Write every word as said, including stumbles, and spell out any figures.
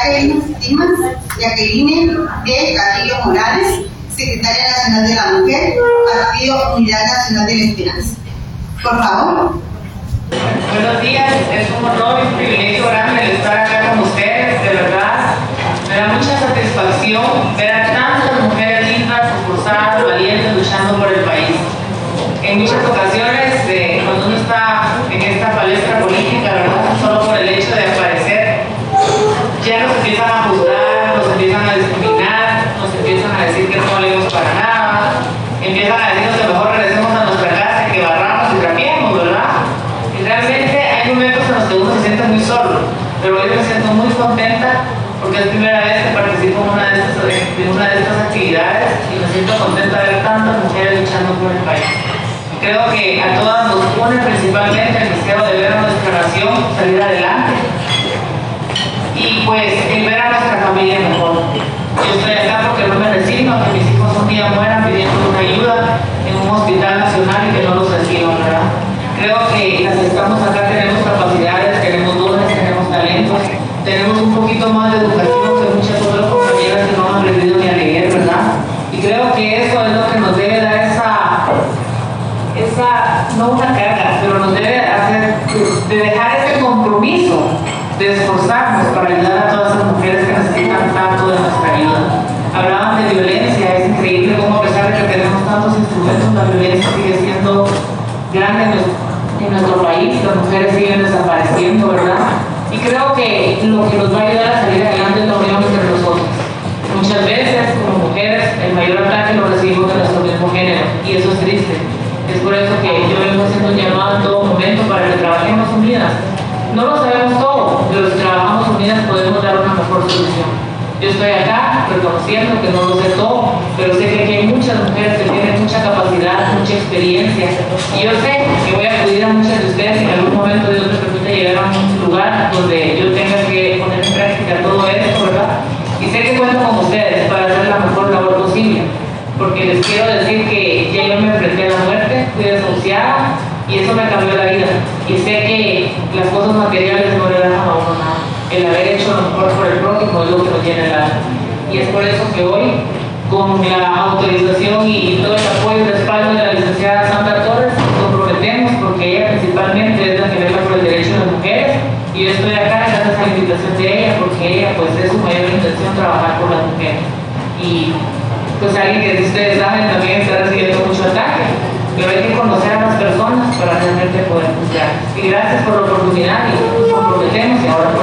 Jacqueline Dimas, Jacqueline de Carrillo Morales, Secretaria Nacional de la Mujer, Partido Unidad Nacional de la Esperanza. Por favor. Buenos días, es un honor y un privilegio grande el estar acá con ustedes, de verdad. Me da mucha satisfacción ver a tantas mujeres lindas, esforzadas, valientes, luchando por el país. En muchas ocasiones, eh, cuando uno está en esta palestra política, ¿verdad?, solo por el hecho de aparecer, ya nos empiezan a juzgar, nos empiezan a discriminar, nos empiezan a decir que no valemos para nada, empiezan a decirnos que mejor regresemos a nuestra casa y que barramos y trapeemos, ¿verdad? Y realmente hay momentos en los que uno se siente muy solo, pero hoy me siento muy contenta porque es primera vez que participo en una de estas, en una de estas actividades y me siento contenta de ver tantas mujeres luchando por el país. Creo que a todas nos une principalmente el deseo de ver a nuestra nación salir adelante y pues el ver a nuestra familia mejor. Yo estoy acá porque no me resigno a que mis hijos un día mueran pidiendo una ayuda en un hospital nacional y que no los reciban, ¿verdad? Creo que las que estamos acá tenemos capacidades, tenemos dones, tenemos talentos, tenemos un poquito más de educación que muchas otras compañeras que no han aprendido ni a leer, ¿verdad? Y creo que eso es lo que nos debe dar esa, esa no una carga, pero nos debe hacer, de dejar ese compromiso de esforzarnos para ayudar a todas esas mujeres que necesitan tanto de nuestra ayuda. Hablaban de violencia, es increíble cómo a pesar de que tenemos tantos instrumentos, la violencia sigue siendo grande en nuestro, en nuestro país, las mujeres siguen desapareciendo, ¿verdad? Y creo que lo que nos va a ayudar a salir adelante es la unión entre nosotros. Muchas veces, como mujeres, el mayor ataque lo recibimos de nuestro mismo género, y eso es triste. Es por eso que yo vengo haciendo un llamado en todo momento para que trabajemos unidas. No lo sabemos todo, pero si trabajamos unidas podemos dar una mejor solución. Yo estoy acá reconociendo que no lo sé todo, pero sé que aquí hay muchas mujeres que tienen mucha capacidad, mucha experiencia. Y yo sé que voy a acudir a muchas de ustedes y en algún momento Dios me permite llegar a un lugar donde yo tenga que poner en práctica todo esto, ¿verdad? Y sé que cuento con ustedes para hacer la mejor labor posible, porque les quiero decir que ya yo me enfrenté a la muerte, fui desahuciada y eso me cambió la vida. Y sé que las cosas materiales no le dan a uno nada. El haber hecho lo mejor por el prójimo es lo que nos llena el alma. Y es por eso que hoy, con la autorización y todo el apoyo y respaldo de la licenciada Sandra Torres, nos comprometemos, porque ella principalmente es la que vela por el derecho de las mujeres, y yo estoy acá gracias a la invitación de ella, porque ella pues es su mayor intención trabajar por las mujeres. Y pues alguien que ustedes saben también está recibiendo mucho ataque, pero hay que conocer a las personas para realmente poder juzgar. Y gracias por la oportunidad y nos comprometemos y ahora